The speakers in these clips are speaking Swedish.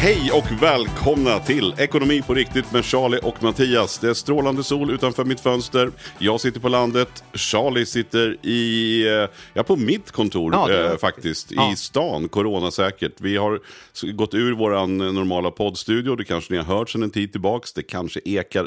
Hej och välkomna till Ekonomi på riktigt med Charlie och Mattias. Det är strålande sol utanför mitt fönster. Jag sitter på landet. Charlie sitter på mitt kontor faktiskt. I stan, coronasäkert. Vi har gått ur våran normala poddstudio. Det kanske ni har hört sedan en tid tillbaks. Det kanske ekar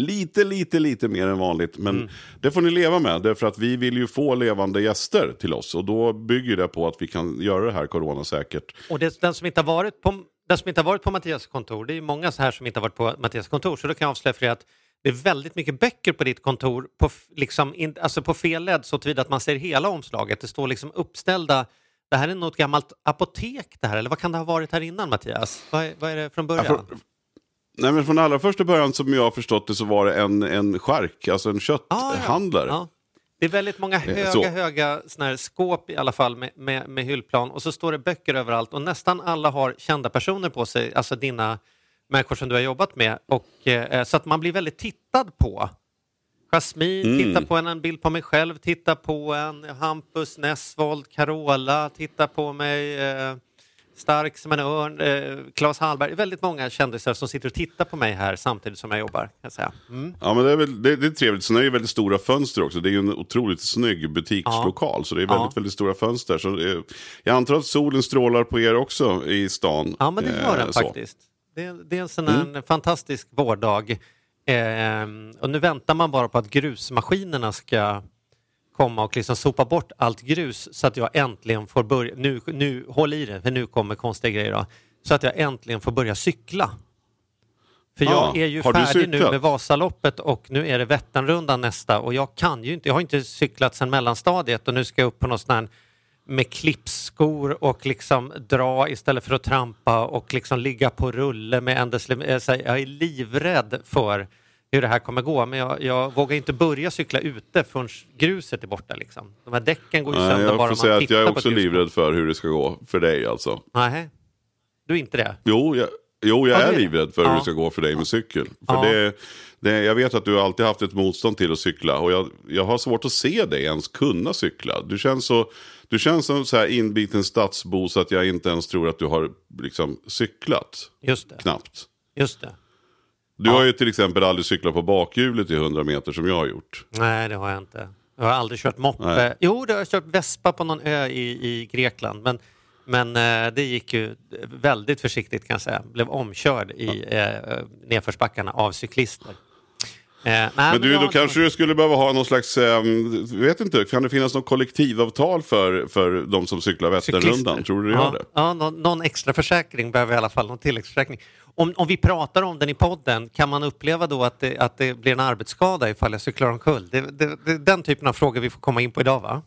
lite mer än vanligt. Men det får ni leva med. Därför att vi vill ju få levande gäster till oss. Och då bygger det på att vi kan göra det här coronasäkert. Och den som inte har varit på Mattias kontor, det är ju många så här som inte har varit på Mattias kontor, så då kan jag avslöja för er att det är väldigt mycket böcker på ditt kontor på fel led, så tillvida att man ser hela omslaget. Det står liksom uppställda, det här är något gammalt apotek det här, eller vad kan det ha varit här innan, Mattias? Vad är det från början? Nej, men från allra första början som jag har förstått det så var det en skärk, alltså en kötthandlare. Ja. Det är väldigt många höga såna här skåp i alla fall med hyllplan. Och så står det böcker överallt. Och nästan alla har kända personer på sig. Alltså dina människor som du har jobbat med. Och, så att man blir väldigt tittad på. Jasmin, titta på en bild på mig själv. Titta på en Hampus, Nessvold, Carola. Titta på mig... Stark som en örn, Claes Hallberg. Väldigt många kändisar som sitter och tittar på mig här samtidigt som jag jobbar, kan jag säga. Ja, men det är trevligt. Sen är det ju väldigt stora fönster också. Det är ju en otroligt snygg butikslokal. Så det är väldigt stora fönster. Så jag antar att solen strålar på er också i stan. Ja, men det gör den faktiskt. Det är en sån här fantastisk vårdag. Och nu väntar man bara på att grusmaskinerna ska komma och liksom sopa bort allt grus så att jag äntligen får börja, nu håll i det, för nu kommer konstiga grejer då, så att jag äntligen får börja cykla. För jag är ju färdig nu med Vasaloppet och nu är det Vätternrundan nästa, och jag har inte cyklat sedan mellanstadiet, och nu ska jag upp på något sån här med klippskor och liksom dra istället för att trampa och liksom ligga på rulle med jag är livrädd för hur det här kommer gå, men jag vågar inte börja cykla ute förrän gruset är borta liksom. De här däcken går ju sönder bara man tittar på. Jag får säga att jag är också livrädd för hur det ska gå för dig alltså. Nej, du är inte det? Jo, jag är livrädd för hur det ska gå för dig med cykel. För jag vet att du alltid haft ett motstånd till att cykla, och jag har svårt att se dig ens kunna cykla. Du känns som så här inbiten stadsbo, så att jag inte ens tror att du har liksom cyklat. Just det. Knappt. Just det. Du har ju till exempel aldrig cyklat på bakhjulet i 100 meter som jag har gjort. Nej, det har jag inte. Jag har aldrig kört moppe. Nej. Jo, det har jag kört Vespa på någon ö i Grekland. Men det gick ju väldigt försiktigt, kan jag säga. Blev omkörd i nedförsbackarna av cyklister. Men då kanske du skulle behöva ha någon slags, vet inte, kan det finnas något kollektivavtal för de som cyklar Vätternrundan? Tror du gör det? Ja, någon extra försäkring behöver i alla fall, någon tilläggsförsäkring. Om vi pratar om den i podden, kan man uppleva då att det blir en arbetsskada ifall jag cyklar omkull? Det är den typen av frågor vi får komma in på idag, va?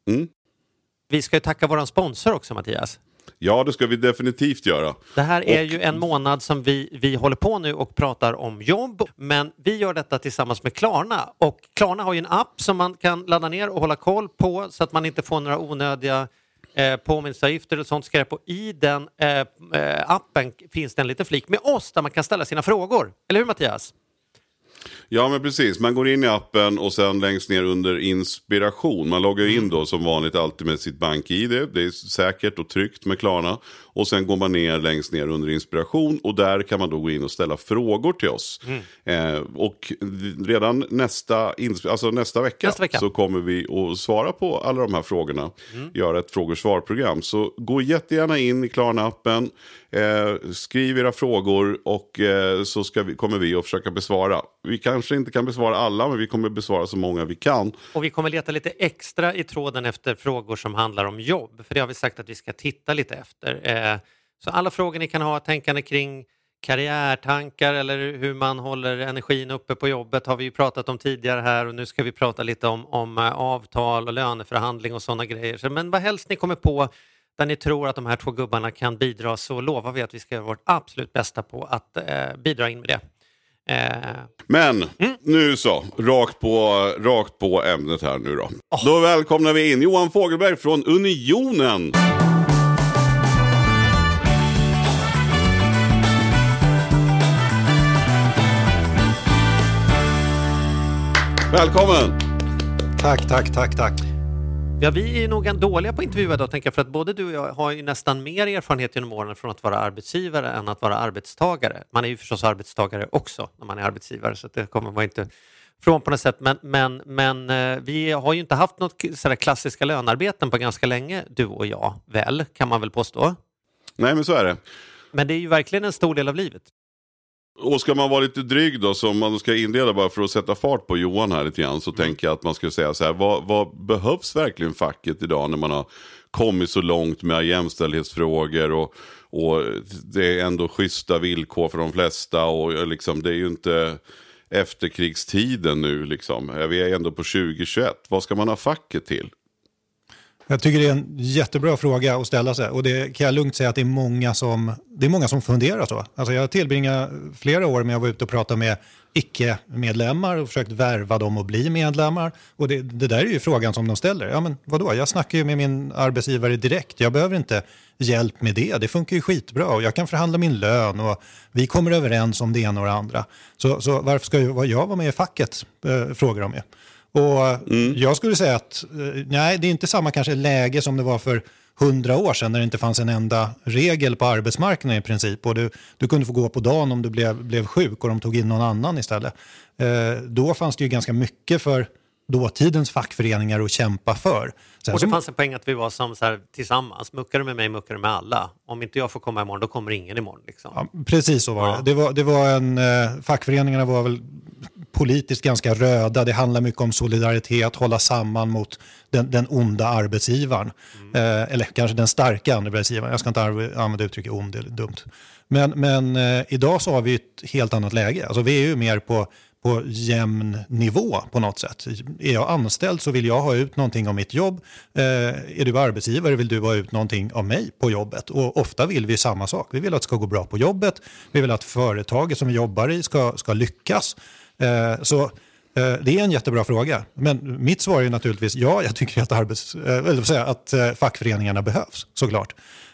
Vi ska ju tacka våran sponsor också, Mattias. Ja, det ska vi definitivt göra. Det här är ju en månad som vi håller på nu och pratar om jobb. Men vi gör detta tillsammans med Klarna. Och Klarna har ju en app som man kan ladda ner och hålla koll på, så att man inte får några onödiga påminnelseavgifter och sånt skräp. Och i den appen finns det en liten flik med oss där man kan ställa sina frågor. Eller hur, Mattias? Ja, men precis. Man går in i appen och sen längst ner under inspiration. Man loggar in då som vanligt alltid med sitt bank-ID. Det är säkert och tryggt med Klarna. Och sen går man ner längst ner under inspiration. Och där kan man då gå in och ställa frågor till oss. Och redan nästa vecka så kommer vi att svara på alla de här frågorna. Göra ett frågor-svar-program. Så gå jättegärna in i Klarna-appen. Skriv era frågor och så kommer vi att försöka besvara. Vi kanske inte kan besvara alla, men vi kommer besvara så många vi kan. Och vi kommer leta lite extra i tråden efter frågor som handlar om jobb. För det har vi sagt att vi ska titta lite efter. Så alla frågor ni kan ha tänkande kring karriärtankar eller hur man håller energin uppe på jobbet har vi ju pratat om tidigare här. Och nu ska vi prata lite om avtal och löneförhandling och sådana grejer. Men vad helst ni kommer på där ni tror att de här två gubbarna kan bidra, så lovar vi att vi ska göra vårt absolut bästa på att bidra in med det. Men nu så, rakt på ämnet här nu då. Då välkomnar vi in Johan Fogelberg från Unionen. Välkommen! Tack. Ja, vi är nog dåliga på att intervjua då, tänker jag, för att både du och jag har ju nästan mer erfarenhet genom åren från att vara arbetsgivare än att vara arbetstagare. Man är ju förstås arbetstagare också när man är arbetsgivare, så det kommer man inte från på något sätt. Men vi har ju inte haft något sådär klassiska lönarbeten på ganska länge, du och jag, väl, kan man väl påstå. Nej, men så är det. Men det är ju verkligen en stor del av livet. Och ska man vara lite dryg då, som man ska inleda bara för att sätta fart på Johan här lite grann, så tänker jag att man ska säga så här, vad behövs verkligen facket idag när man har kommit så långt med jämställdhetsfrågor och det är ändå schyssta villkor för de flesta och liksom, det är ju inte efterkrigstiden nu liksom. Vi är ändå på 2021. Vad ska man ha facket till? Jag tycker det är en jättebra fråga att ställa sig, och det kan jag lugnt säga att det är många som funderar så. Alltså jag tillbringar flera år med att vara ute och prata med icke-medlemmar och försökt värva dem att bli medlemmar, och det där är ju frågan som de ställer. Ja, men vadå? Jag snackar ju med min arbetsgivare direkt. Jag behöver inte hjälp med det. Det funkar ju skitbra och jag kan förhandla min lön och vi kommer överens om det ena och det andra. Så varför ska jag vara med i facket? Frågar de ju. Och jag skulle säga att nej, det är inte samma kanske läge som det var för 100 år sedan när det inte fanns en enda regel på arbetsmarknaden i princip. Och du kunde få gå på dagen om du blev sjuk och de tog in någon annan istället. Då fanns det ju ganska mycket för dåtidens fackföreningar att kämpa för. Sen och det fanns en poäng att vi var som så här, tillsammans. Muckar du med mig, muckar du med alla. Om inte jag får komma imorgon, då kommer ingen imorgon. Liksom. Ja, precis så var det. Det var fackföreningarna var väl politiskt ganska röda. Det handlar mycket om solidaritet, hålla samman mot den onda arbetsgivaren. Eller kanske den starka arbetsgivaren. Jag ska inte använda uttrycket ond, det är dumt. Men idag så har vi ett helt annat läge. Alltså vi är ju mer på jämn nivå på något sätt. Är jag anställd så vill jag ha ut någonting av mitt jobb. Är du arbetsgivare vill du ha ut någonting av mig på jobbet. Och ofta vill vi samma sak. Vi vill att det ska gå bra på jobbet. Vi vill att företaget som vi jobbar i ska lyckas. Så det är en jättebra fråga. Men mitt svar är naturligtvis ja, jag tycker att fackföreningarna behövs, såklart.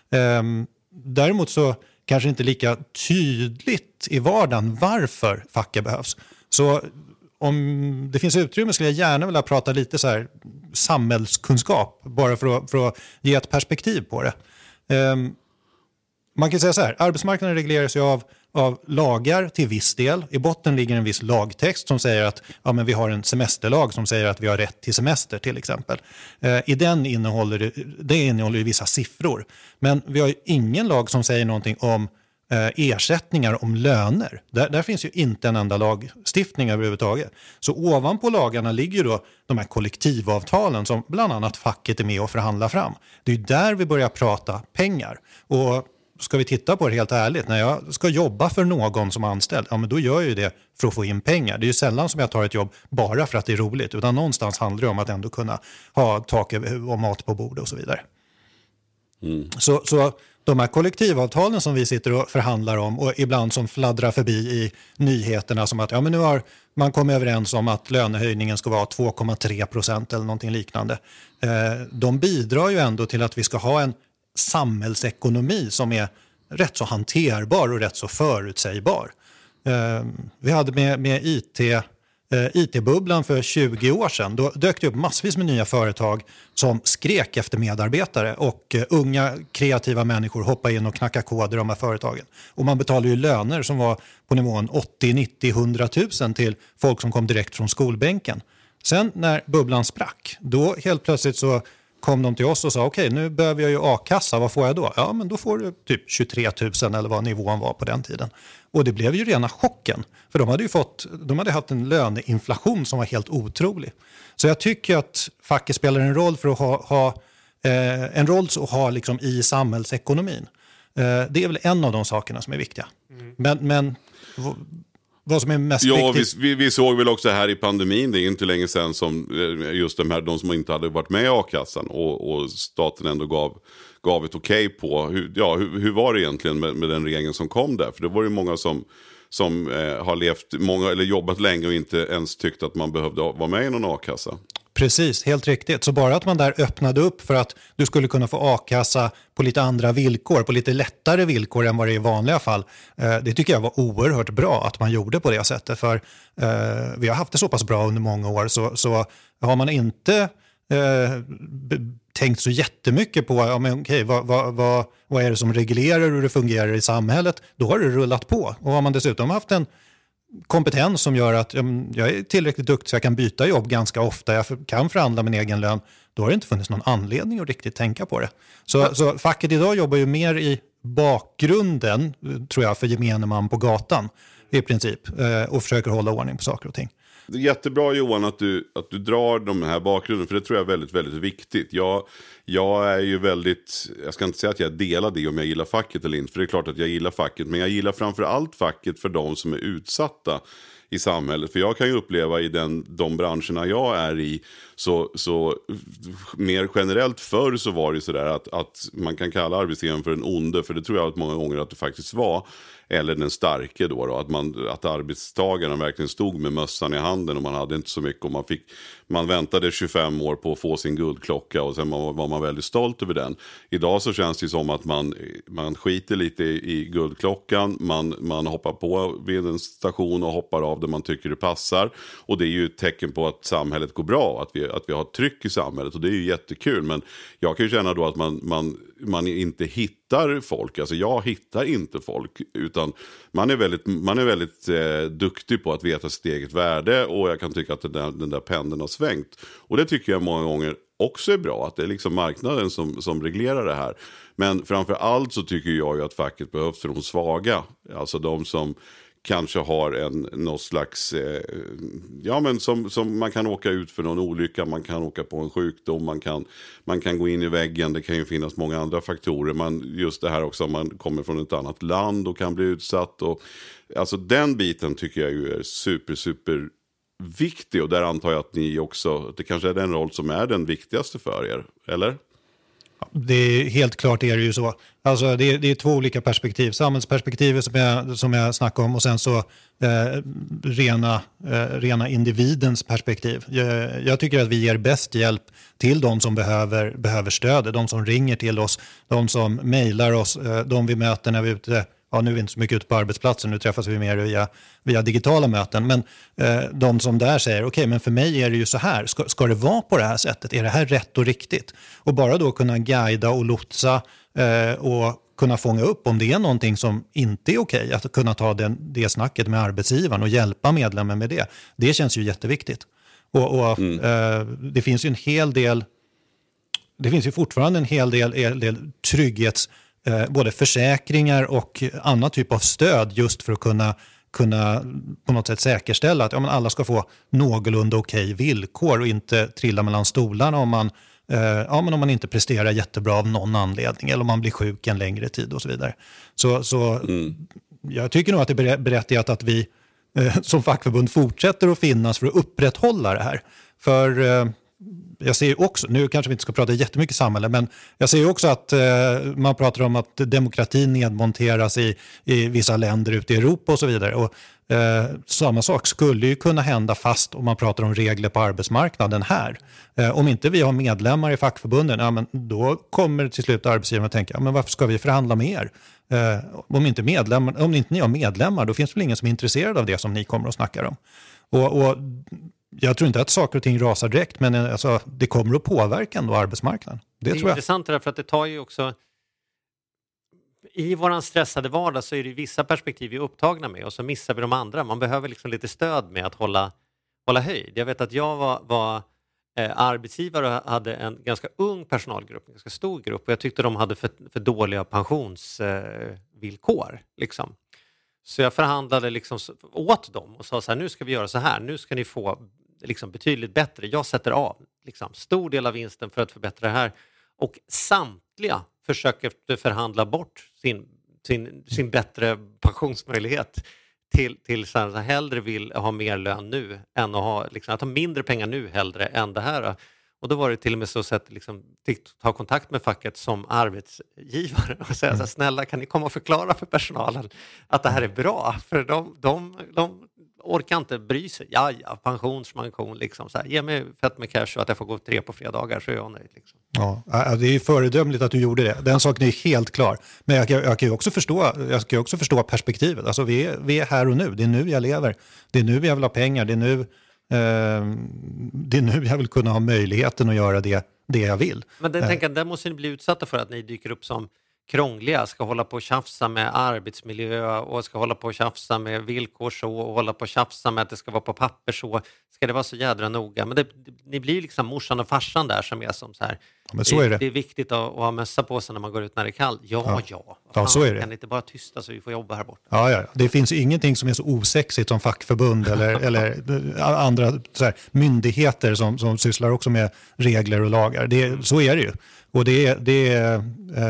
Däremot så kanske inte lika tydligt i vardagen varför facket behövs. Så om det finns utrymme skulle jag gärna vilja prata lite så här samhällskunskap, bara för att ge ett perspektiv på det. Man kan säga så här, arbetsmarknaden regleras ju av lagar till viss del. I botten ligger en viss lagtext som säger att men vi har en semesterlag som säger att vi har rätt till semester till exempel. I den innehåller vissa siffror. Men vi har ju ingen lag som säger någonting om ersättningar, om löner. Där finns ju inte en enda lagstiftning överhuvudtaget. Så ovanpå lagarna ligger ju då de här kollektivavtalen som bland annat facket är med och förhandlar fram. Det är ju där vi börjar prata pengar. Och ska vi titta på det helt ärligt, när jag ska jobba för någon som anställd, men då gör jag ju det för att få in pengar. Det är ju sällan som jag tar ett jobb bara för att det är roligt, utan någonstans handlar det om att ändå kunna ha tak och mat på bordet och så vidare. Så de här kollektivavtalen som vi sitter och förhandlar om och ibland som fladdrar förbi i nyheterna som att men nu har man kommit överens om att lönehöjningen ska vara 2,3% eller någonting liknande. De bidrar ju ändå till att vi ska ha en samhällsekonomi som är rätt så hanterbar och rätt så förutsägbar. Vi hade med IT-bubblan för 20 år sedan. Då dök det upp massvis med nya företag som skrek efter medarbetare och unga kreativa människor hoppade in och knackade koder i de här företagen. Och man betalade ju löner som var på nivån 80, 90, 100 000 till folk som kom direkt från skolbänken. Sen när bubblan sprack, då helt plötsligt så kom de till oss och sa okej, nu behöver jag ju a-kassa, vad får jag då? Ja, men då får du typ 23 000 eller vad nivån var på den tiden. Och det blev ju rena chocken, för de hade haft en löneinflation som var helt otrolig. Så jag tycker att facket spelar en roll för att ha liksom i samhällsekonomin. Det är väl en av de sakerna som är viktiga. Men vad som är mest viktigt... Vi såg väl också här i pandemin, det är inte länge sedan som just de som inte hade varit med i a-kassan och staten ändå gav ett okej på. Hur var det egentligen med den regeln som kom där? För det var ju många som har levt eller jobbat länge och inte ens tyckte att man behövde vara med i någon a-kassa. Precis, helt riktigt. Så bara att man där öppnade upp för att du skulle kunna få a-kassa på lite andra villkor, på lite lättare villkor än vad det är i vanliga fall. Det tycker jag var oerhört bra att man gjorde på det sättet. För vi har haft det så pass bra under många år, så har man inte tänkt så jättemycket på vad är det som reglerar hur det fungerar i samhället. Då har det rullat på. Och har man dessutom haft en kompetens som gör att jag är tillräckligt duktig så jag kan byta jobb ganska ofta, jag kan förhandla min egen lön, då har det inte funnits någon anledning att riktigt tänka på det. Så facket idag jobbar ju mer i bakgrunden, tror jag, för gemene man på gatan i princip, och försöker hålla ordning på saker och ting. Det är jättebra, Johan, att du drar de här bakgrunden, för det tror jag är väldigt, väldigt viktigt. Jag är ju väldigt, jag ska inte säga att jag delar det om jag gillar facket eller inte, för det är klart att jag gillar facket, men jag gillar framförallt facket för de som är utsatta i samhället. För jag kan ju uppleva i de branscherna jag är i, så mer generellt förr så var det sådär att man kan kalla arbetsgivaren för en onde, för det tror jag att många gånger att det faktiskt var. Eller den starke då att arbetstagarna verkligen stod med mössan i handen och man hade inte så mycket, och man väntade 25 år på att få sin guldklocka och sen var man väldigt stolt över den. Idag så känns det som att man skiter lite i guldklockan, man hoppar på vid en station och hoppar av där man tycker det passar, och det är ju ett tecken på att samhället går bra, att vi har ett tryck i samhället, och det är ju jättekul. Men jag kan ju känna då att man inte hittar folk, alltså jag hittar inte folk, utan man är väldigt duktig på att veta sitt eget värde, och jag kan tycka att den där pendeln har svängt, och det tycker jag många gånger också är bra, att det är liksom marknaden som reglerar det här. Men framför allt så tycker jag ju att facket behövs för de svaga, alltså de som kanske har någon slags, som man kan åka ut för någon olycka, man kan åka på en sjukdom, man kan gå in i väggen, det kan ju finnas många andra faktorer. Just det här också, om man kommer från ett annat land och kan bli utsatt. Och, alltså den biten tycker jag ju är super viktig, och där antar jag att ni också, det kanske är den roll som är den viktigaste för er, eller? Det är helt klart, är det ju så. Alltså det är två olika perspektiv. Samhällsperspektivet som jag snackade om, och sen så rena individens perspektiv. Jag tycker att vi ger bäst hjälp till de som behöver stöd, de som ringer till oss, de som mejlar oss, de vi möter när vi är ute. Ja, nu är vi inte så mycket ute på arbetsplatsen, nu träffas vi mer via digitala möten. Men de som där säger, okej, men för mig är det ju så här. Ska det vara på det här sättet? Är det här rätt och riktigt? Och bara då kunna guida och lotsa och kunna fånga upp om det är någonting som inte är okej. Att kunna ta det snacket med arbetsgivaren och hjälpa medlemmen med det. Det känns ju jätteviktigt. Och det finns ju en hel del, det finns ju fortfarande en hel del trygghets, både försäkringar och annan typ av stöd, just för att kunna på något sätt säkerställa att alla ska få någorlunda okej villkor och inte trilla mellan stolarna om man inte presterar jättebra av någon anledning, eller om man blir sjuk en längre tid och så vidare. Så jag tycker nog att det är berättigat att vi som fackförbund fortsätter att finnas för att upprätthålla det här. För jag ser också, nu kanske vi inte ska prata jättemycket samhälle, men jag ser också att man pratar om att demokratin nedmonteras i vissa länder ute i Europa och så vidare. Och samma sak skulle ju kunna hända fast om man pratar om regler på arbetsmarknaden här. Om inte vi har medlemmar i fackförbunden, men då kommer till slut arbetsgivaren att tänka, men varför ska vi förhandla med er? Om inte ni har medlemmar, då finns det väl ingen som är intresserad av det som ni kommer och snackar om. Och jag tror inte att saker och ting rasar direkt, men alltså, det kommer att påverka ändå arbetsmarknaden. Det tror jag. Intressant därför att det tar ju också, i våran stressade vardag så är det vissa perspektiv vi är upptagna med, och så missar vi de andra. Man behöver liksom lite stöd med att hålla höjd. Jag vet att jag var arbetsgivare och hade en ganska ung personalgrupp, en ganska stor grupp, och jag tyckte de hade för dåliga pensionsvillkor liksom. Så jag förhandlade liksom åt dem och sa så här, nu ska vi göra så här, nu ska ni få liksom betydligt bättre. Jag sätter av liksom stor del av vinsten för att förbättra det här. Och samtliga försöker förhandla bort sin bättre pensionsmöjlighet till så här, hellre vill ha mer lön nu än att ha mindre pengar nu hellre än det här. Och då var det till och med så att liksom fick ta kontakt med facket som arbetsgivare och säga så här, snälla kan ni komma och förklara för personalen att det här är bra, för de orkar inte bry sig. Ja, pension liksom så här, ge mig fett med cash och att jag får gå 3 på fredagar så är jag nöjd liksom. Ja, det är föredömligt att du gjorde det. Den saken är helt klar. Men jag kan ju också förstå perspektivet. Alltså vi är här och nu. Det är nu jag lever. Det är nu jag vill ha pengar. Det är nu Det är nu jag vill kunna ha möjligheten att göra det jag vill. Men där måste ni bli utsatta för att ni dyker upp som krångliga, ska hålla på och tjafsa med arbetsmiljö och ska hålla på och tjafsa med villkor så och hålla på och tjafsa med att det ska vara på papper så. Ska det vara så jädra noga? Men ni blir ju liksom morsan och farsan där som är som så här. Men så är det. Det är viktigt att ha mössa på sig när man går ut när det är kallt. Ja. Ja, så är det. Kan inte bara tysta så vi får jobba här borta? Ja. Det finns ingenting som är så osexigt som fackförbund eller andra så här, myndigheter som sysslar också med regler och lagar. Så är det ju. Och det är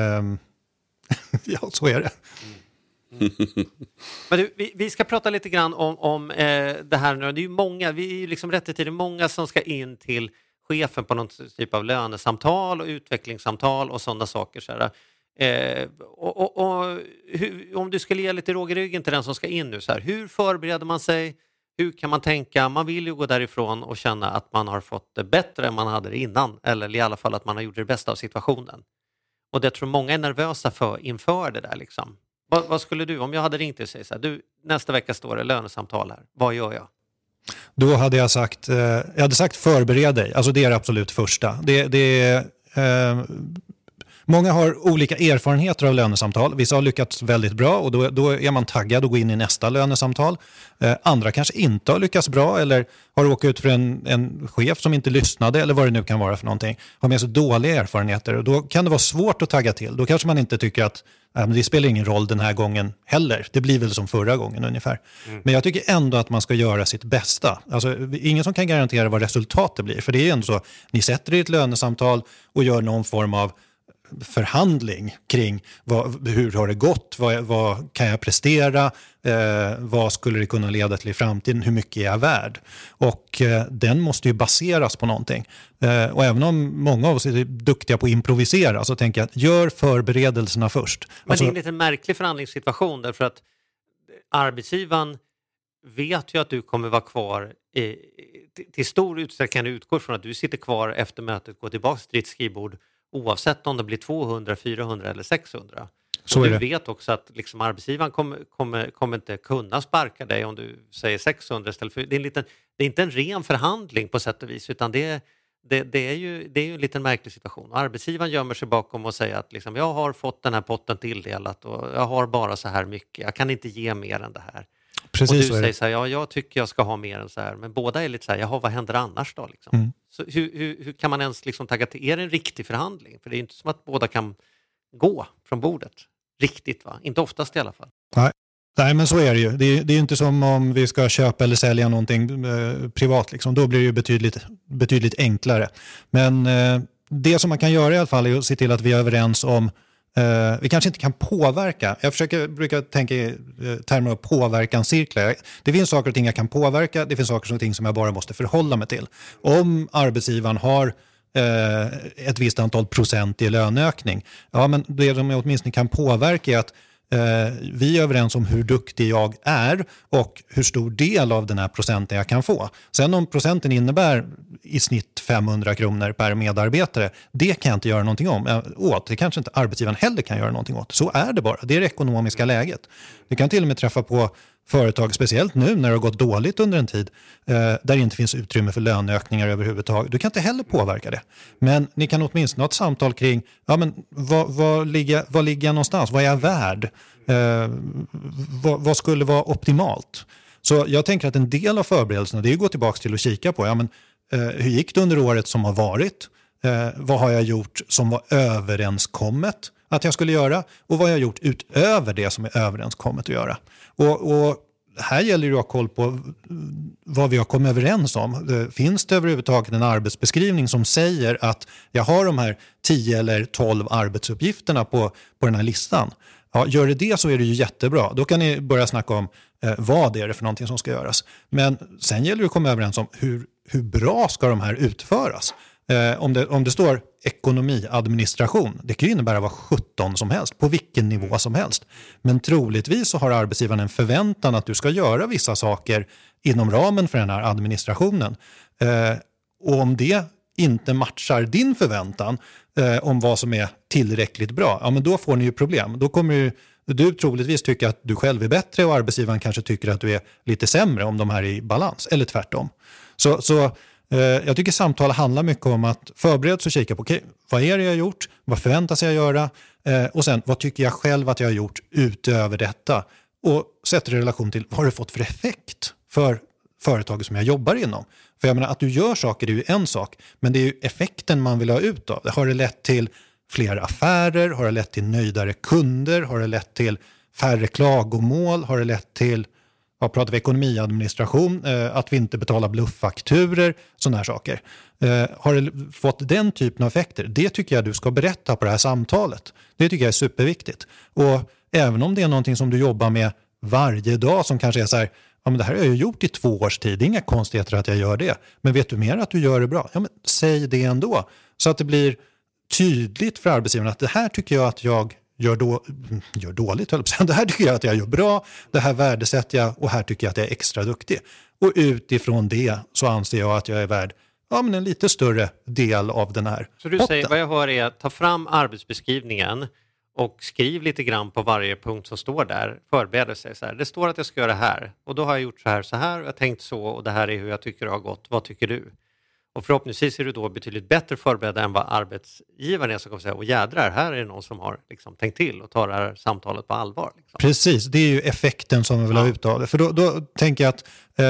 ja, så är det. Men du, vi ska prata lite grann om det här nu. Det är ju många, vi är ju liksom rätt i tiden, många som ska in till chefen på någon typ av lönesamtal och utvecklingssamtal och sådana saker. Så här. Om du skulle ge lite råg i ryggen till den som ska in nu, så här, hur förbereder man sig? Hur kan man tänka? Man vill ju gå därifrån och känna att man har fått det bättre än man hade det innan. Eller i alla fall att man har gjort det bästa av situationen. Och det tror många är nervösa inför det där. Liksom. Vad skulle du, om jag hade ringt dig och sagt så här, du, nästa vecka står det lönesamtal här. Vad gör jag? Då hade jag sagt förbered dig. Alltså det är det absolut första. Många har olika erfarenheter av lönesamtal. Vissa har lyckats väldigt bra och då är man taggad att gå in i nästa lönesamtal. Andra kanske inte har lyckats bra eller har råkat ut för en chef som inte lyssnade eller vad det nu kan vara för någonting. Har med sig dåliga erfarenheter och då kan det vara svårt att tagga till. Då kanske man inte tycker att det spelar ingen roll den här gången heller. Det blir väl som förra gången ungefär. Men jag tycker ändå att man ska göra sitt bästa. Alltså, ingen som kan garantera vad resultatet blir. För det är ju ändå så, ni sätter i ett lönesamtal och gör någon form av förhandling kring hur har det gått, vad kan jag prestera, vad skulle det kunna leda till i framtiden, hur mycket är jag värd, och den måste ju baseras på någonting, och även om många av oss är duktiga på att improvisera så tänker jag att gör förberedelserna först. Men det är en lite märklig förhandlingssituation därför att arbetsgivaren vet ju att du kommer vara kvar till stor utsträckning, utgår från att du sitter kvar efter mötet, går tillbaka till ditt skrivbord oavsett om det blir 200, 400 eller 600. Så du vet också att liksom arbetsgivaren kommer inte kunna sparka dig om du säger 600 istället för... Det är inte en ren förhandling på sätt och vis, utan det är ju en liten märklig situation. Arbetsgivaren gömmer sig bakom och säger att liksom, jag har fått den här potten tilldelat och jag har bara så här mycket. Jag kan inte ge mer än det här. Precis, och du säger så här, ja, jag tycker jag ska ha mer än så här. Men båda är lite så här, jaha, vad händer annars då? Liksom? Så hur kan man ens liksom tagga till? Är det en riktig förhandling? För det är ju inte som att båda kan gå från bordet. Riktigt, va? Inte oftast i alla fall. Nej, men så är det ju. Det är ju inte som om vi ska köpa eller sälja någonting privat. Liksom. Då blir det ju betydligt enklare. Men det som man kan göra i alla fall är att se till att vi är överens om vi kanske inte kan påverka. Jag brukar tänka i termer av påverkanscirklar. Det finns saker och ting jag kan påverka. Det finns saker och ting som jag bara måste förhålla mig till. Om arbetsgivaren har ett visst antal procent i löneökning. Ja, men det som jag åtminstone kan påverka är att vi är överens om hur duktig jag är och hur stor del av den här procenten jag kan få. Sen om procenten innebär i snitt 500 kronor per medarbetare, det kan jag inte göra någonting åt. Det kanske inte arbetsgivaren heller kan göra någonting åt. Så är det bara. Det är det ekonomiska läget. Det kan till och med träffa på företag, speciellt nu när det har gått dåligt under en tid, där det inte finns utrymme för löneökningar överhuvudtaget. Du kan inte heller påverka det. Men ni kan åtminstone ha ett samtal kring, ja, men vad ligger jag någonstans? Vad är jag värd? Vad skulle vara optimalt? Så jag tänker att en del av förberedelserna, det är att gå tillbaka till att kika på, ja, men, hur gick det under året som har varit? Vad har jag gjort som var överenskommet att jag skulle göra? Och vad har jag gjort utöver det som är överenskommet att göra? Och här gäller det att ha koll på vad vi har kommit överens om. Finns det överhuvudtaget en arbetsbeskrivning som säger att jag har de här 10 eller 12 arbetsuppgifterna på den här listan? Ja, gör det så är det ju jättebra. Då kan ni börja snacka om vad är det för någonting som ska göras. Men sen gäller det att komma överens om hur bra ska de här utföras. Om det står ekonomiadministration, det kan ju innebära vad 17 som helst, på vilken nivå som helst. Men troligtvis så har arbetsgivaren en förväntan att du ska göra vissa saker inom ramen för den här administrationen. Och om det inte matchar din förväntan om vad som är tillräckligt bra, ja, men då får ni ju problem. Då kommer du troligtvis tycka att du själv är bättre och arbetsgivaren kanske tycker att du är lite sämre om de här är i balans, eller tvärtom. Så jag tycker samtal handlar mycket om att förbereda sig och kika på vad är det jag har gjort, vad förväntas jag göra och sen vad tycker jag själv att jag har gjort utöver detta och sätter det i relation till vad har det fått för effekt för företaget som jag jobbar inom. För jag menar att du gör saker är ju en sak, men det är ju effekten man vill ha ut av det. Har det lett till fler affärer? Har det lett till nöjdare kunder? Har det lett till färre klagomål? Har det lett till, pratar vi ekonomiadministration, att vi inte betalar blufffakturer, sådana här saker. Har det fått den typen av effekter? Det tycker jag du ska berätta på det här samtalet. Det tycker jag är superviktigt. Och även om det är någonting som du jobbar med varje dag som kanske är så här, ja men det här har jag gjort i 2 års tid, det är inga konstigheter att jag gör det. Men vet du mer att du gör det bra? Ja men säg det ändå. Så att det blir tydligt för arbetsgivaren att det här tycker jag att jag gör dåligt. Det här tycker jag att jag gör bra, det här värdesätter jag och här tycker jag att jag är extra duktig. Och utifrån det så anser jag att jag är värd men en lite större del av den här Så du potten. säger, vad jag hör är att ta fram arbetsbeskrivningen och skriv lite grann på varje punkt som står där. Förbereda sig så här. Det står att jag ska göra det här. Och då har jag gjort så här och jag har tänkt så. Och det här är hur jag tycker det har gått. Vad tycker du? Och förhoppningsvis är du då betydligt bättre förberedd än vad arbetsgivaren är som kommer säga. Och jädrar, här är det någon som har liksom tänkt till och tar det här samtalet på allvar. Liksom. Precis, det är ju effekten som vi vill ha ut av det. För då tänker jag att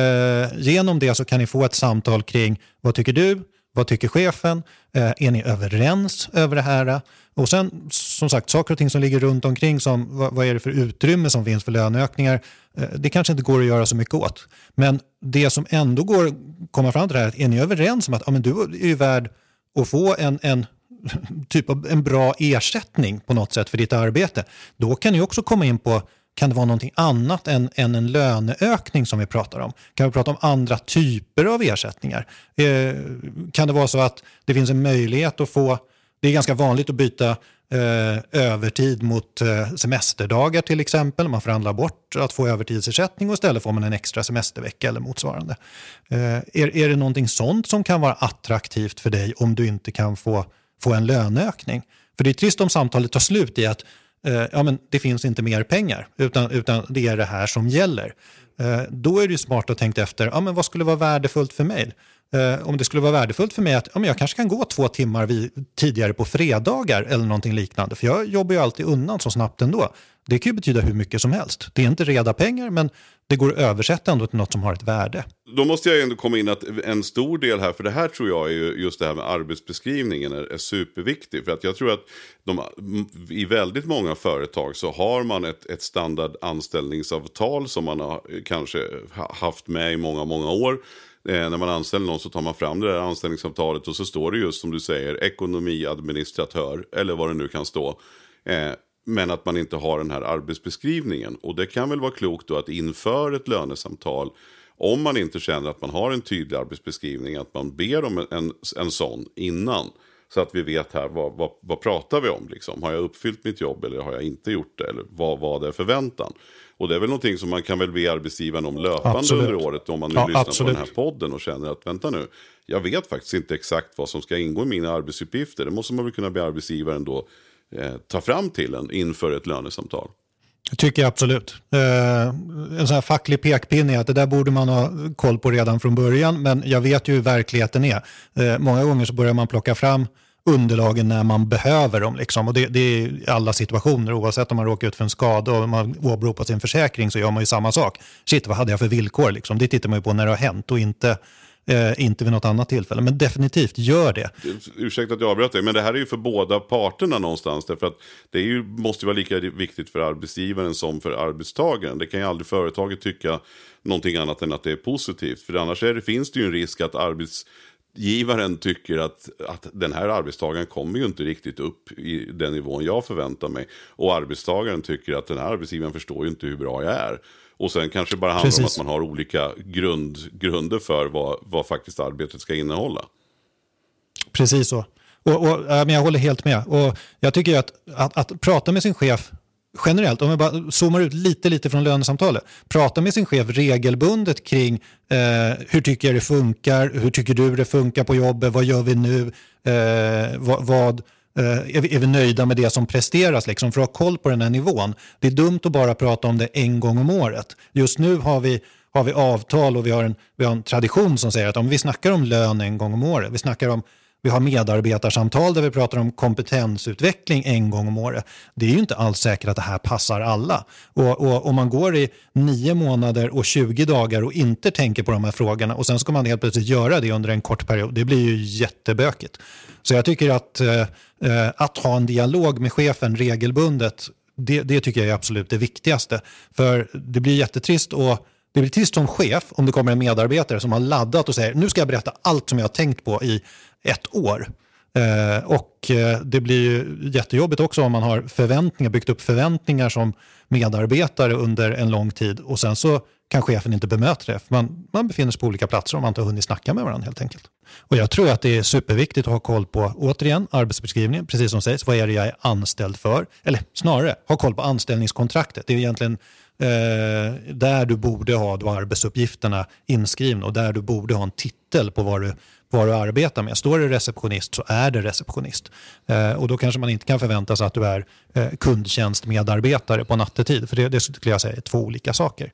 genom det så kan ni få ett samtal kring vad tycker du? Vad tycker chefen? Är ni överens över det här? Och sen som sagt, saker och ting som ligger runt omkring som vad är det för utrymme som finns för löneökningar? Det kanske inte går att göra så mycket åt. Men det som ändå går att komma fram till det här, är ni överens om att men du är ju värd att få en typ av en bra ersättning på något sätt för ditt arbete? Då kan ni också komma in på, kan det vara någonting annat än en löneökning som vi pratar om? Kan vi prata om andra typer av ersättningar? Kan det vara så att det finns en möjlighet att få, det är ganska vanligt att byta övertid mot semesterdagar till exempel. Man förhandlar bort att få övertidsersättning och istället får man en extra semestervecka eller motsvarande. Är det någonting sånt som kan vara attraktivt för dig om du inte kan få en löneökning? För det är trist om samtalet tar slut i att men det finns inte mer pengar utan det är det här som gäller. Då är det ju smart att tänka efter, men vad skulle vara värdefullt för mig? Om det skulle vara värdefullt för mig att jag kanske kan gå 2 timmar tidigare på fredagar eller någonting liknande. För jag jobbar ju alltid undan så snabbt ändå. Det kan ju betyda hur mycket som helst. Det är inte reda pengar men det går att översätta ändå till något som har ett värde. Då måste jag ändå komma in att en stor del här, för det här tror jag är ju just det här med arbetsbeskrivningen är superviktig. För att jag tror att i väldigt många företag så har man ett standard anställningsavtal som man har kanske haft med i många, många år. När man anställer någon så tar man fram det där anställningsavtalet och så står det just som du säger ekonomiadministratör eller vad det nu kan stå. Men att man inte har den här arbetsbeskrivningen. Och det kan väl vara klokt då att inför ett lönesamtal, om man inte känner att man har en tydlig arbetsbeskrivning, att man ber om en sån innan. Så att vi vet här, vad pratar vi om liksom? Har jag uppfyllt mitt jobb eller har jag inte gjort det? Eller vad är förväntan? Och det är väl någonting som man kan väl be arbetsgivaren om löpande under året. Om man nu lyssnar på den här podden och känner att vänta nu, jag vet faktiskt inte exakt vad som ska ingå i mina arbetsuppgifter. Det måste man väl kunna be arbetsgivaren då ta fram till en inför ett lönesamtal. Jag tycker absolut. En sån här facklig pekpinne är att det där borde man ha koll på redan från början. Men jag vet ju hur verkligheten är. Många gånger så börjar man plocka fram underlagen när man behöver dem. Liksom. Och det är i alla situationer. Oavsett om man råkar ut för en skada och man åberopar sin försäkring så gör man ju samma sak. Shit, vad hade jag för villkor? Liksom. Det tittar man ju på när det har hänt och inte vid något annat tillfälle. Men definitivt gör det. Ursäkta att jag avbröt dig, men det här är ju för båda parterna någonstans. Därför att det måste vara lika viktigt för arbetsgivaren som för arbetstagaren. Det kan ju aldrig företaget tycka någonting annat än att det är positivt. För annars finns det ju en risk att arbetsgivaren tycker att den här arbetstagaren kommer ju inte riktigt upp i den nivån jag förväntar mig. Och arbetstagaren tycker att den här arbetsgivaren förstår ju inte hur bra jag är. Och sen kanske bara handlar om att man har olika grunder för vad faktiskt arbetet ska innehålla. Precis så. Men jag håller helt med. Och jag tycker att prata med sin chef generellt, om vi bara zoomar ut lite från lönesamtalet, prata med sin chef regelbundet kring hur tycker jag det funkar, hur tycker du det funkar på jobbet, vad gör vi nu, är vi nöjda med det som presteras liksom, för att ha koll på den här nivån. Det är dumt att bara prata om det en gång om året. Just nu har har vi avtal och vi har en tradition som säger att om vi snackar om lön en gång om året, vi har medarbetarsamtal där vi pratar om kompetensutveckling en gång om året. Det är ju inte alls säkert att det här passar alla. Och om man går i 9 månader och 20 dagar och inte tänker på de här frågorna och sen ska man helt plötsligt göra det under en kort period, det blir ju jättebökigt. Så jag tycker att ha en dialog med chefen regelbundet, det tycker jag är absolut det viktigaste. För det blir jättetrist och det blir trist som chef om det kommer en medarbetare som har laddat och säger nu ska jag berätta allt som jag har tänkt på i 1 år. Det blir ju jättejobbigt också om man har byggt upp förväntningar som medarbetare under en lång tid och sen så kan chefen inte bemöta det. För man befinner sig på olika platser och man inte har hunnit snacka med varandra helt enkelt. Och jag tror att det är superviktigt att ha koll på, återigen, arbetsbeskrivningen, precis som sägs, vad är det jag är anställd för? Eller snarare, ha koll på anställningskontraktet. Det är egentligen där du borde ha då arbetsuppgifterna inskrivna och där du borde ha en titel på vad du arbetar med. Står det receptionist så är det receptionist. Och då kanske man inte kan förvänta sig att du är kundtjänstmedarbetare på nattetid. För det skulle jag säga är 2 olika saker.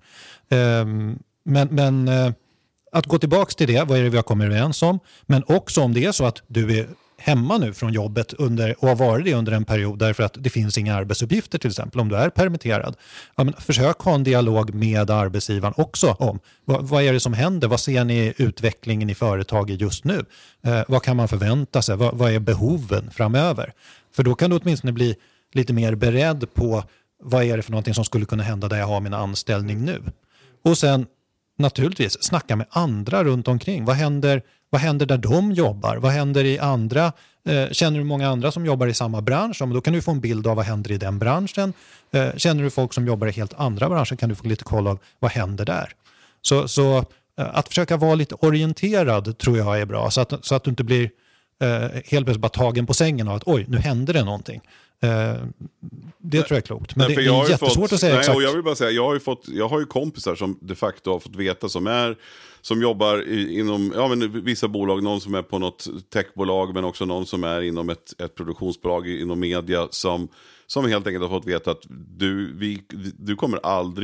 Men att gå tillbaka till det, vad är det vi har kommit överens om? Men också om det är så att du är hemma nu från jobbet och har varit det under en period därför att det finns inga arbetsuppgifter till exempel om du är permitterad. Ja, men försök ha en dialog med arbetsgivaren också om vad är det som händer? Vad ser ni utvecklingen i företaget just nu? Vad kan man förvänta sig? Vad är behoven framöver? För då kan du åtminstone bli lite mer beredd på vad är det för någonting som skulle kunna hända där jag har min anställning nu. Och sen naturligtvis snacka med andra runt omkring. Vad händer där de jobbar? Vad händer i andra? Känner du många andra som jobbar i samma bransch? Då kan du få en bild av vad händer i den branschen. Känner du folk som jobbar i helt andra branscher kan du få lite koll av vad händer där. Så att försöka vara lite orienterad tror jag är bra. Så att du inte blir helt plötsligt bara tagen på sängen av att oj, nu händer det någonting. Det tror jag är klokt. Men det är jättesvårt att säga exakt. Och jag vill bara säga, jag har ju kompisar som de facto har fått veta som jobbar inom vissa bolag, någon som är på något techbolag men också någon som är inom ett produktionsbolag inom media som helt enkelt har fått veta att vi kommer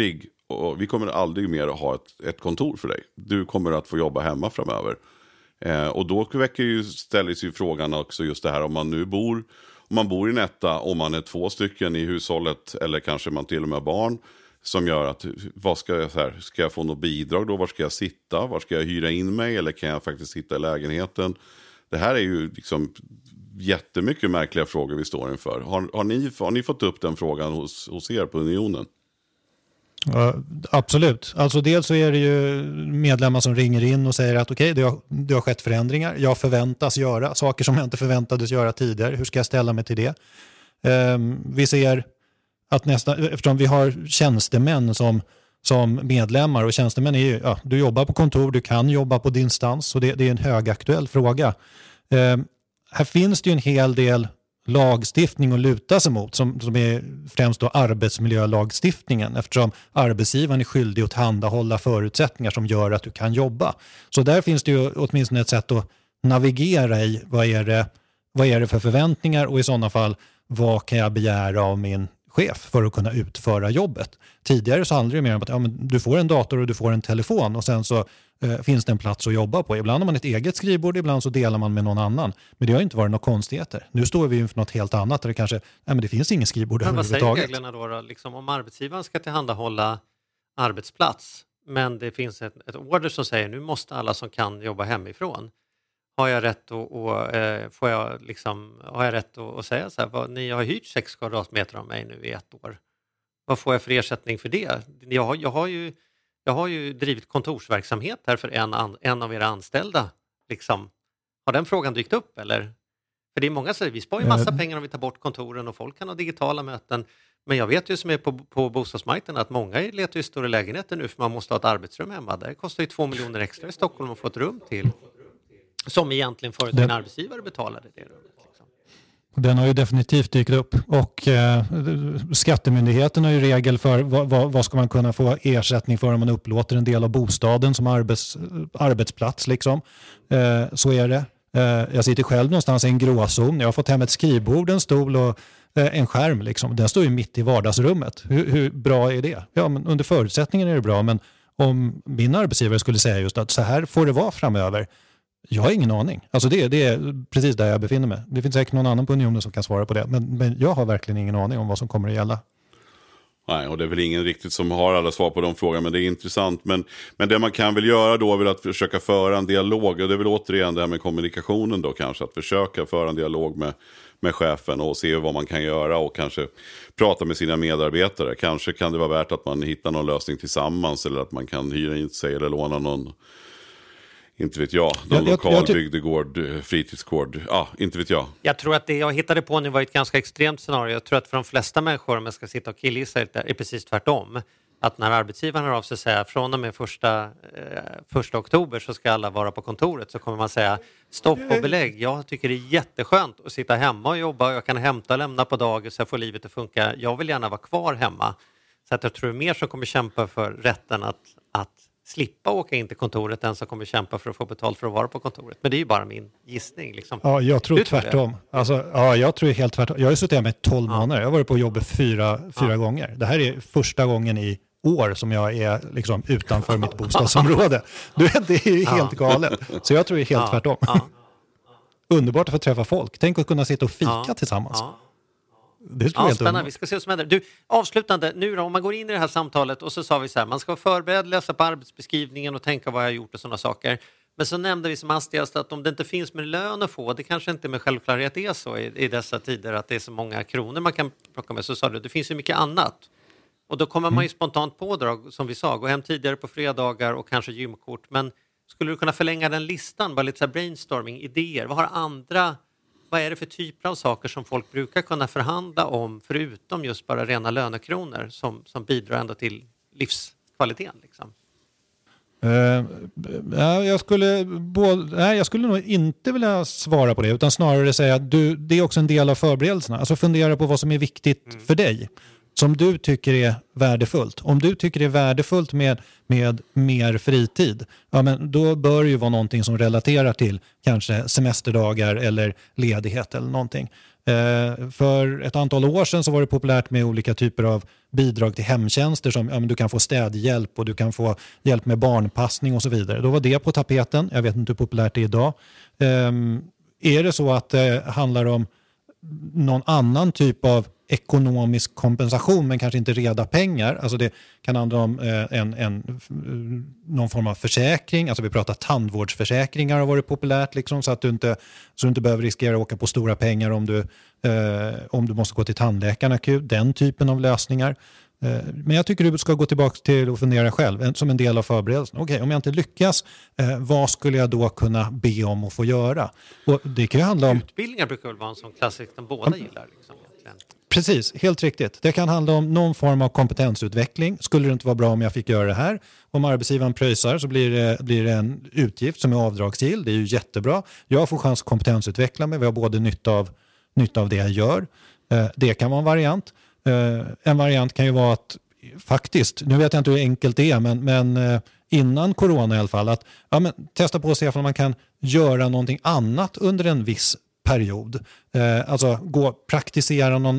aldrig mer att ha ett kontor för dig. Du kommer att få jobba hemma framöver. Och då ställs ju frågan också just det här om man bor i en etta, om man är 2 stycken i hushållet eller kanske man till och med har barn som gör att ska jag få något bidrag då? Var ska jag sitta? Var ska jag hyra in mig? Eller kan jag faktiskt sitta i lägenheten? Det här är ju liksom jättemycket märkliga frågor vi står inför. Har ni fått upp den frågan hos er på Unionen? Ja, absolut. Alltså dels så är det ju medlemmar som ringer in och säger att okej, det har skett förändringar. Jag förväntas göra saker som jag inte förväntades göra tidigare. Hur ska jag ställa mig till det? Vi ser att eftersom vi har tjänstemän som medlemmar och tjänstemän är ju, du jobbar på kontor, du kan jobba på distans och det är en högaktuell fråga. Här finns det ju en hel del lagstiftning att luta sig mot som är främst då arbetsmiljölagstiftningen eftersom arbetsgivaren är skyldig att tillhandahålla förutsättningar som gör att du kan jobba. Så där finns det ju åtminstone ett sätt att navigera i vad är det för förväntningar och i sådana fall vad kan jag begära av min chef för att kunna utföra jobbet. Tidigare så handlar det mer om att du får en dator och du får en telefon och sen så finns det en plats att jobba på. Ibland har man ett eget skrivbord, ibland så delar man med någon annan. Men det har inte varit några konstigheter. Nu står vi inför något helt annat där det kanske, men det finns ingen skrivbord överhuvudtaget. Vad säger reglerna då? Liksom, om arbetsgivaren ska tillhandahålla arbetsplats men det finns ett order som säger nu måste alla som kan jobba hemifrån. Har jag rätt att säga så här, ni har hyrt 6 kvadratmeter av mig nu i 1 år. Vad får jag för ersättning för det? Jag har ju drivit kontorsverksamhet här för en av era anställda. Liksom. Har den frågan dykt upp eller? För det är många som säger vi sparar ju massa pengar om vi tar bort kontoren och folk kan ha digitala möten. Men jag vet ju som är på bostadsmarknaden att många letar ju större lägenheter nu för man måste ha ett arbetsrum hemma. Det kostar ju 2 miljoner extra i Stockholm att få ett rum till. Som egentligen förut en arbetsgivare betalade det rummet. Liksom. Den har ju definitivt dykt upp och skattemyndigheten har ju regel för vad ska man kunna få ersättning för om man upplåter en del av bostaden som arbetsplats. Liksom. Så är det. Jag sitter själv någonstans i en gråzon. Jag har fått hem ett skrivbord, en stol och en skärm. Liksom. Den står ju mitt i vardagsrummet. Hur bra är det? Ja, men under förutsättningen är det bra men om min arbetsgivare skulle säga just att så här får det vara framöver. Jag har ingen aning. Alltså det är precis där jag befinner mig. Det finns säkert någon annan på Unionen som kan svara på det. Men jag har verkligen ingen aning om vad som kommer att gälla. Nej, och det är väl ingen riktigt som har alla svar på de frågorna, men det är intressant. Men det man kan väl göra då är väl att försöka föra en dialog. Och det är väl återigen det här med kommunikationen då kanske. Att försöka föra en dialog med chefen och se vad man kan göra och kanske prata med sina medarbetare. Kanske kan det vara värt att man hittar någon lösning tillsammans eller att man kan hyra in sig eller låna någon, inte vet jag, någon lokal bygdegård, fritidsgård, inte vet jag. Jag tror att det jag hittade på nu var ett ganska extremt scenario. Jag tror att för de flesta människor, om jag ska sitta och killgissa lite, är precis tvärtom. Att när arbetsgivaren hör av sig och säger från och med första oktober så ska alla vara på kontoret, så kommer man säga stopp och belägg. Jag tycker det är jätteskönt att sitta hemma och jobba. Jag kan hämta och lämna på dagen så jag får livet att funka. Jag vill gärna vara kvar hemma. Så att jag tror mer som kommer kämpa för rätten att slippa åka in till kontoret än som kommer kämpa för att få betalt för att vara på kontoret. Men det är ju bara min gissning. Liksom. Ja, jag tror tvärtom. Jag tror helt tvärtom. Jag har suttit här med 12 månader. Jag har varit på jobbet fyra gånger. Det här är första gången i år som jag är liksom utanför mitt bostadsområde. Det är helt galet. Så jag tror helt tvärtom. Underbart att få träffa folk. Tänk att kunna sitta och fika tillsammans. Det skulle helt spännande. Vi ska se vad som händer. Du, avslutande, nu då, om man går in i det här samtalet och så sa vi så här, man ska vara förberedd, läsa på arbetsbeskrivningen och tänka vad jag har gjort och sådana saker. Men så nämnde vi som hastigast att om det inte finns med lön att få, det kanske inte med självklarhet är så i dessa tider att det är så många kronor man kan plocka med, så sa du, det finns ju mycket annat. Och då kommer man ju spontant på, som vi sa, gå hem tidigare på fredagar och kanske gymkort. Men skulle du kunna förlänga den listan, bara lite så här brainstorming, idéer, vad är det för typer av saker som folk brukar kunna förhandla om förutom just bara rena lönekronor som bidrar ändå till livskvaliteten? Liksom? Jag skulle nog inte vilja svara på det, utan snarare säga att det är också en del av förberedelserna. Alltså fundera på vad som är viktigt för dig, som du tycker är värdefullt. Om du tycker det är värdefullt med mer fritid, men då bör det ju vara någonting som relaterar till kanske semesterdagar eller ledighet eller någonting. För ett antal år sedan så var det populärt med olika typer av bidrag till hemtjänster som du kan få städhjälp och du kan få hjälp med barnpassning och så vidare. Då var det på tapeten. Jag vet inte hur populärt det är idag. Är det så att det handlar om någon annan typ av ekonomisk kompensation men kanske inte reda pengar, alltså det kan handla om någon form av försäkring, alltså vi pratar tandvårdsförsäkringar har varit populärt liksom, så att du inte behöver riskera att åka på stora pengar om du måste gå till tandläkaren akut, den typen av lösningar. Men jag tycker du ska gå tillbaka till och fundera själv som en del av förberedelsen. Okej, om jag inte lyckas, vad skulle jag då kunna be om att få göra? Och det kan ju handla om... Utbildningar brukar väl vara en sån klassisk som båda gillar. Liksom, precis, helt riktigt. Det kan handla om någon form av kompetensutveckling. Skulle det inte vara bra om jag fick göra det här? Om arbetsgivaren pröjsar så blir det en utgift som är avdragsgill. Det är ju jättebra. Jag får chans att kompetensutveckla mig. Vi har både nytta av det jag gör. Det kan vara en variant. En variant kan ju vara att faktiskt, nu vet jag inte hur enkelt det är, men innan corona i alla fall, att testa på att se om man kan göra någonting annat under en viss period. Alltså praktisera någon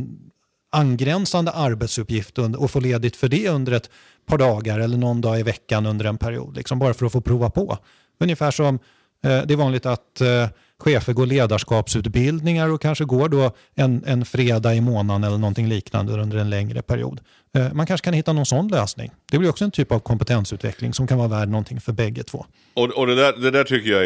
angränsande arbetsuppgift och få ledigt för det under ett par dagar eller någon dag i veckan under en period, liksom bara för att få prova på. Ungefär som det är vanligt att chefer går ledarskapsutbildningar och kanske går då en fredag i månaden eller någonting liknande under en längre period. Man kanske kan hitta någon sån lösning. Det blir också en typ av kompetensutveckling som kan vara värd någonting för bägge två. Och det där tycker jag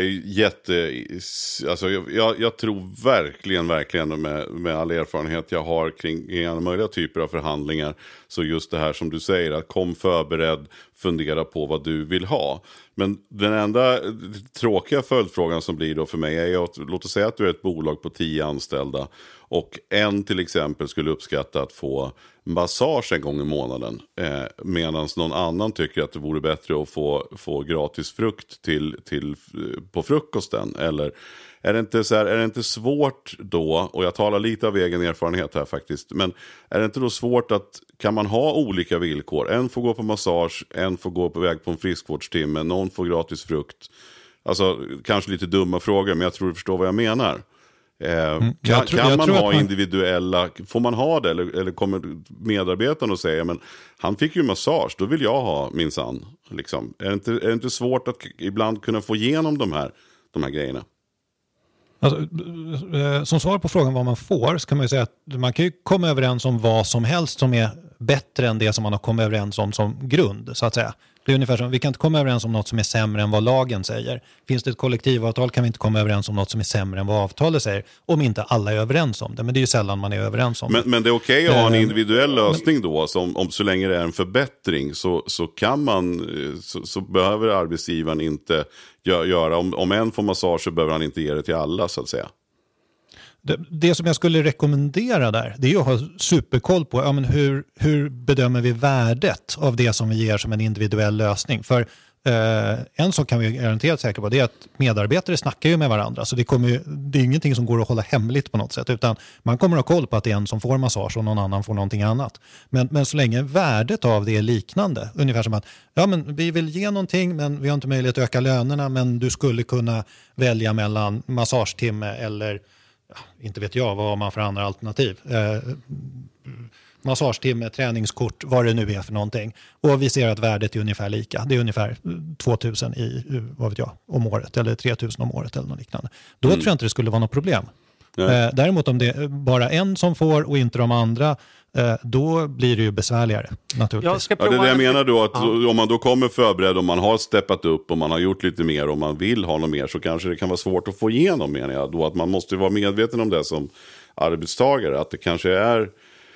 är alltså jag tror verkligen med all erfarenhet jag har kring alla möjliga typer av förhandlingar, så just det här som du säger, att kom förberedd, fundera på vad du vill ha. Men den enda tråkiga följdfrågan som blir då för mig är att, låt oss säga att du är ett bolag på 10 anställda och en till exempel skulle uppskatta att få massage en gång i månaden, medan någon annan tycker att det vore bättre att få gratis frukt till på frukosten. Eller är det inte svårt då, och jag talar lite av egen erfarenhet här faktiskt, men är det inte då svårt att, kan man ha olika villkor? En får gå på massage, en får gå på väg på en friskvårdstimme, någon får gratis frukt. Alltså kanske lite dumma frågor, men jag tror du förstår vad jag menar. Kan man ha individuella, får man ha det eller kommer medarbetaren och säga men han fick ju massage, då vill jag ha minsann liksom. Är det inte svårt att ibland kunna få igenom de här grejerna? Alltså, som svar på frågan vad man får så kan man ju säga att man kan ju komma överens om vad som helst som är bättre än det som man har kommit överens om som grund så att säga. Det är ungefär som vi kan inte komma överens om något som är sämre än vad lagen säger. Finns det ett kollektivavtal kan vi inte komma överens om något som är sämre än vad avtalet säger. Om inte alla är överens om det. Men det är ju sällan man är överens om det. Men det är okej att ha en individuell lösning då. Så länge det är en förbättring så kan man, så behöver arbetsgivaren inte göra. Om en får massage så behöver han inte ge det till alla så att säga. Det som jag skulle rekommendera där, det är ju att ha superkoll på men hur bedömer vi värdet av det som vi ger som en individuell lösning. För en sak kan vi garanterat säkra på, det är att medarbetare snackar ju med varandra. Så det är ingenting som går att hålla hemligt på något sätt. Utan man kommer att ha koll på att det är en som får massage och någon annan får någonting annat. Men så länge värdet av det är liknande, ungefär som att men vi vill ge någonting men vi har inte möjlighet att öka lönerna, men du skulle kunna välja mellan massagetimme eller inte vet jag, vad har man för andra alternativ? Massagetimme, träningskort, vad det nu är för någonting. Och vi ser att värdet är ungefär lika. Det är ungefär 2000 om året eller 3000 om året eller något liknande. Då tror jag inte det skulle vara något problem. Däremot om det är bara en som får och inte de andra, då blir det ju besvärligare naturligtvis. Det är det jag menar då, att om man då kommer förberedd, om man har steppat upp och man har gjort lite mer och man vill ha något mer, så kanske det kan vara svårt att få igenom, menar jag då, att man måste vara medveten om det som arbetstagare, att det kanske är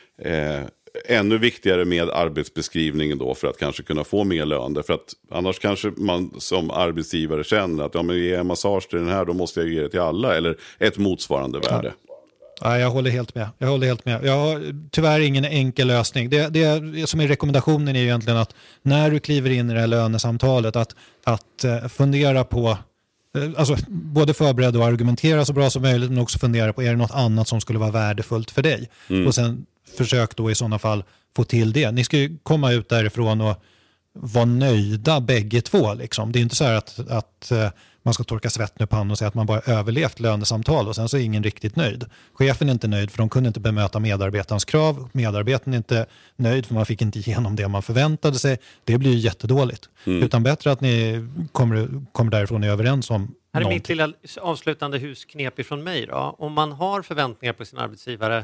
ännu viktigare med arbetsbeskrivningen då för att kanske kunna få mer lön. Därför att annars kanske man som arbetsgivare känner att men ger jag massage till den här, då måste jag ge det till alla, eller ett motsvarande värde. Ja, jag håller helt med. Jag har tyvärr ingen enkel lösning. Det som är rekommendationen är egentligen att när du kliver in i det här lönesamtalet att fundera på, alltså både förbereda och argumentera så bra som möjligt, men också fundera på, är det något annat som skulle vara värdefullt för dig? Och sen försök då i sådana fall få till det. Ni ska ju komma ut därifrån och vara nöjda bägge två. Liksom. Det är inte så här att man ska torka svetten ur pannan och säga att man bara överlevt lönesamtal och sen så är ingen riktigt nöjd. Chefen är inte nöjd för de kunde inte bemöta medarbetarens krav. Medarbetaren är inte nöjd för man fick inte igenom det man förväntade sig. Det blir ju jättedåligt. Utan bättre att ni kommer därifrån och är överens om här är någonting. mitt lilla avslutande husknep ifrån mig då. Om man har förväntningar på sin arbetsgivare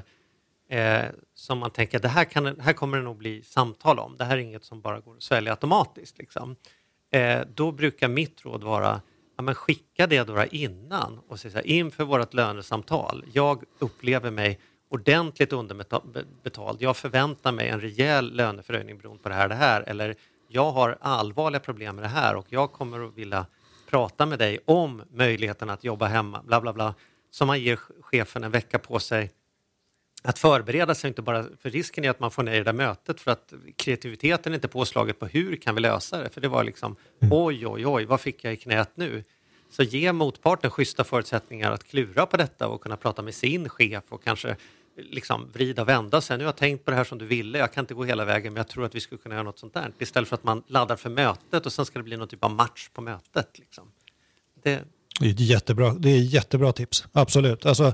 som man tänker, det här kommer det nog bli samtal om. Det här är inget som bara går att svälja automatiskt. Liksom. Då brukar mitt råd vara, men skicka det då innan och säga så här, inför vårt lönesamtal. Jag upplever mig ordentligt underbetald. Jag förväntar mig en rejäl löneförhöjning beroende på det här. Eller jag har allvarliga problem med det här och jag kommer att vilja prata med dig om möjligheten att jobba hemma. Bla bla bla. Så man ger chefen en vecka på sig att förbereda sig, inte bara för risken är att man får ner det där mötet för att kreativiteten är inte påslaget på hur kan vi lösa det. För det var liksom, oj, vad fick jag i knät nu? Så ge motparten schyssta förutsättningar att klura på detta och kunna prata med sin chef och kanske liksom vrida och vända sig. Nu har jag tänkt på det här som du ville, jag kan inte gå hela vägen men jag tror att vi skulle kunna göra något sånt där. Istället för att man laddar för mötet och sen ska det bli någon typ av match på mötet. Liksom. Det är jättebra tips, absolut. Alltså,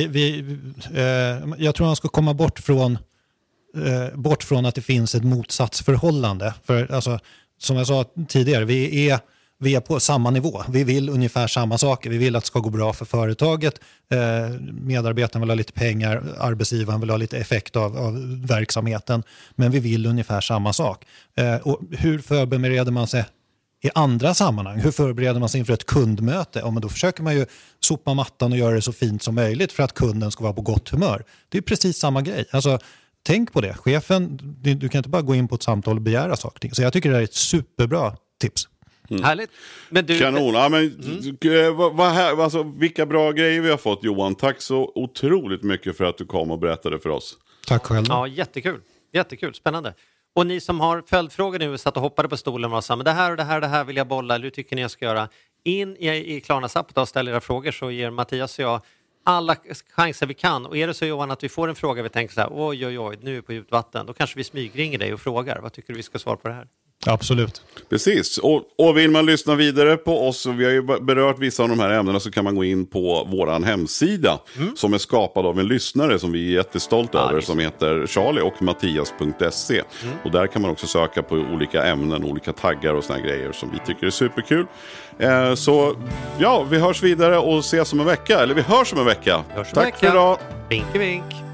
jag tror man ska komma bort från att det finns ett motsatsförhållande. För alltså, som jag sa tidigare, vi är på samma nivå. Vi vill ungefär samma saker. Vi vill att det ska gå bra för företaget. Medarbetaren vill ha lite pengar. Arbetsgivaren vill ha lite effekt av verksamheten. Men vi vill ungefär samma sak. Och hur förbereder man sig i andra sammanhang? Hur förbereder man sig inför ett kundmöte? Ja, men då försöker man ju sopa mattan och göra det så fint som möjligt för att kunden ska vara på gott humör. Det är precis samma grej. Alltså, tänk på det. Chefen, du kan inte bara gå in på ett samtal och begära saker. Så jag tycker det är ett superbra tips. Härligt. Men Kanon. Ja, men, alltså, vilka bra grejer vi har fått, Johan. Tack så otroligt mycket för att du kom och berättade för oss. Tack själv. Ja, jättekul. Spännande. Och ni som har följdfrågor nu satt och hoppade på stolen och sa, men det här vill jag bolla, eller hur tycker ni jag ska göra? In i Klarnas app och ställ era frågor så ger Mattias och jag alla chanser vi kan. Och är det så, Johan, att vi får en fråga vi tänker så här, oj, nu är vi på djupt vatten, då kanske vi smygringer dig och frågar, vad tycker du vi ska svara på det här? Absolut. Precis, och vill man lyssna vidare på oss, och vi har ju berört vissa av de här ämnena, så kan man gå in på våran hemsida som är skapad av en lyssnare som vi är jättestolta över, som heter charlieochmattias.se. Och där kan man också söka på olika ämnen, olika taggar och såna här grejer som vi tycker är superkul. Så ja, vi hörs vidare och ses om en vecka, eller vi hörs om en vecka. Tack för idag. Vink, vink.